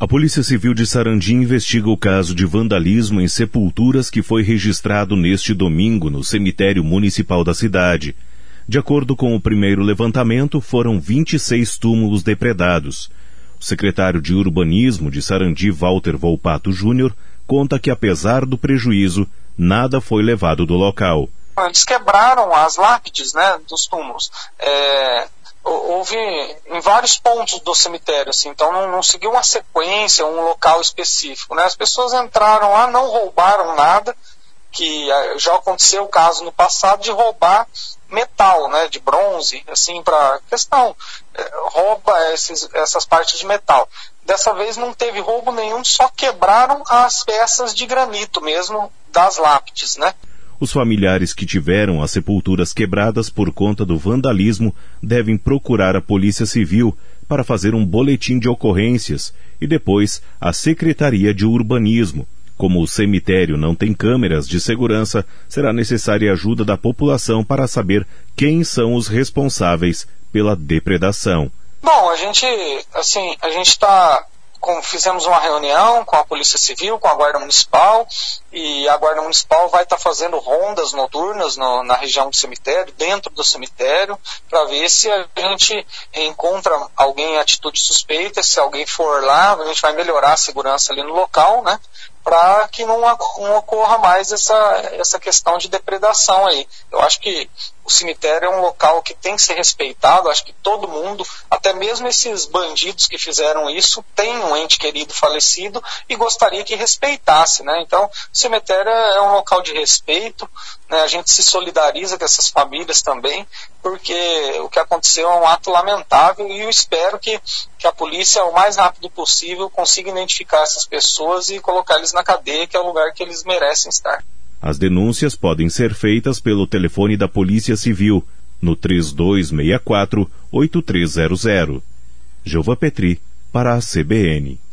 A Polícia Civil de Sarandi investiga o caso de vandalismo em sepulturas que foi registrado neste domingo no cemitério municipal da cidade. De acordo com o primeiro levantamento, foram 26 túmulos depredados. O secretário de Urbanismo de Sarandi, Walter Volpato Júnior, conta que, apesar do prejuízo, nada foi levado do local. Eles quebraram as lápides, né, dos túmulos. Houve em vários pontos do cemitério, assim, então não seguiu uma sequência, um local específico, né? As pessoas entraram lá, não roubaram nada, que já aconteceu o caso no passado de roubar metal, né, de bronze, assim, para questão, rouba essas partes de metal. Dessa vez não teve roubo nenhum, só quebraram as peças de granito mesmo das lápides, né? Os familiares que tiveram as sepulturas quebradas por conta do vandalismo devem procurar a Polícia Civil para fazer um boletim de ocorrências e depois a Secretaria de Urbanismo. Como o cemitério não tem câmeras de segurança, será necessária a ajuda da população para saber quem são os responsáveis pela depredação. Bom, fizemos uma reunião com a Polícia Civil, com a Guarda Municipal, e a Guarda Municipal vai estar fazendo rondas noturnas na região do cemitério, dentro do cemitério, para ver se a gente encontra alguém em atitude suspeita. Se alguém for lá, a gente vai melhorar a segurança ali no local, né, para que não ocorra mais essa questão de depredação aí. Eu acho que o cemitério é um local que tem que ser respeitado. Acho que todo mundo, até mesmo esses bandidos que fizeram isso, tem um ente querido falecido e gostaria que respeitasse, né? Então, o cemitério é um local de respeito, né? A gente se solidariza com essas famílias também, porque o que aconteceu é um ato lamentável e eu espero que a polícia, o mais rápido possível, consiga identificar essas pessoas e colocar eles na cadeia, que é o lugar que eles merecem estar. As denúncias podem ser feitas pelo telefone da Polícia Civil, no 3264-8300. Gilva Petri, para a CBN.